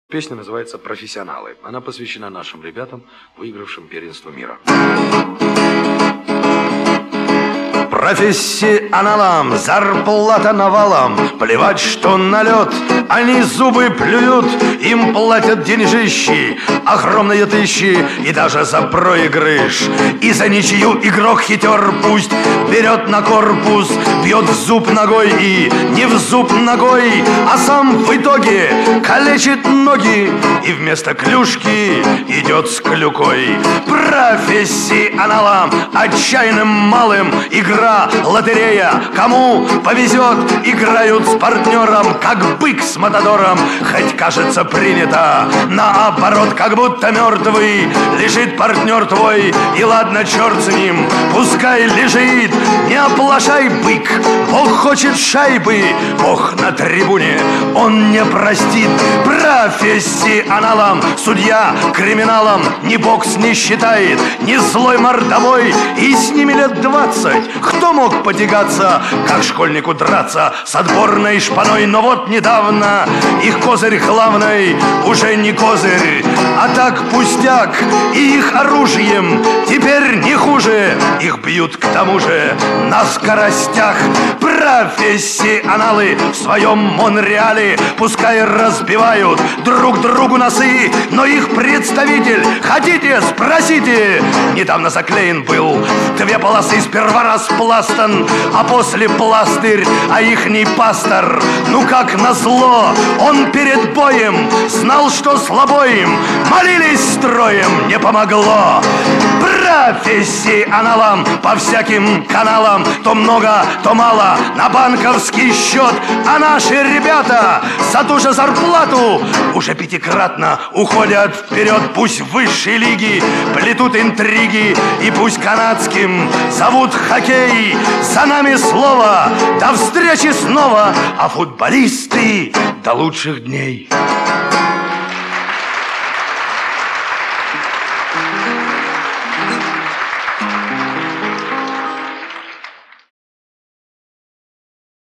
Песня называется «Профессионалы». Она посвящена нашим ребятам, выигравшим первенство мира. Профессионалам зарплата навалом, плевать, что налет, они зубы плюют, им платят деньжищи, огромные тысячи, и даже за проигрыш. И за ничью игрок хитер пусть берет на корпус, бьет в зуб ногой и не в зуб ногой, а сам в итоге калечит ноги и вместо клюшки идет с клюкой. Профессионалам, отчаянным малым, игра, лотерея, кому повезет, играют с партнером, как бык с матадором. Хоть кажется принято, наоборот, как будто мертвый лежит партнер твой, и ладно, черт с ним, пускай лежит. Не оплошай, бык, Бог хочет шайбы, Бог на трибуне, Он не простит. Профессионалам судья криминалам ни бокс не считает, ни злой мордовой, и с ними лет 20. Кто мог потягаться, как школьнику драться с отборной шпаной? Но вот недавно их козырь главный уже не козырь, а так пустяк, и их оружием теперь не хуже. Их бьют к тому же на скоростях. Профессионалы в своем Монреале пускай разбивают друг другу носы, но их представитель, хотите, спросите, недавно заклеен был в 2 полосы, сперва распластан, а после пластырь, а ихний пастор, ну как назло, он перед боем знал, что слабо им, молились строем, не помогло. Профессионалам по всяким каналам то много, то мало на банковский счет, а наши ребята за ту же зарплату уже 5-кратно уходят вперед. Пусть в высшей лиги плетут интриги, и пусть канадским зовут хоккей. За нами слово, до встречи снова, а футболисты до лучших дней.